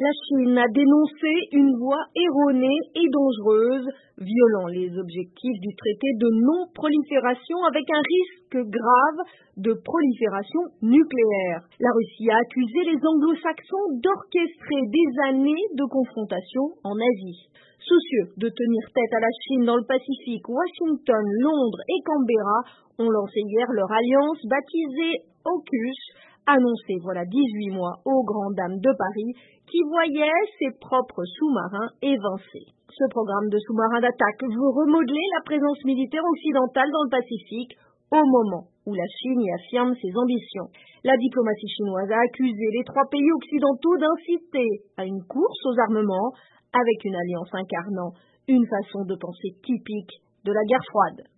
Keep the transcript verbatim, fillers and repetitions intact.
La Chine a dénoncé une voie erronée et dangereuse, violant les objectifs du traité de non-prolifération avec un risque grave de prolifération nucléaire. La Russie a accusé les anglo-saxons d'orchestrer des années de confrontation en Asie. Soucieux de tenir tête à la Chine dans le Pacifique, Washington, Londres et Canberra ont lancé hier leur alliance baptisée AUKUS, annoncée voilà dix-huit mois aux grandes dames de Paris qui voyaient ses propres sous-marins évincés. Ce programme de sous-marins d'attaque veut remodeler la présence militaire occidentale dans le Pacifique au moment où la Chine y affirme ses ambitions. La diplomatie chinoise a accusé les trois pays occidentaux d'inciter à une course aux armements avec une alliance incarnant une façon de penser typique de la guerre froide.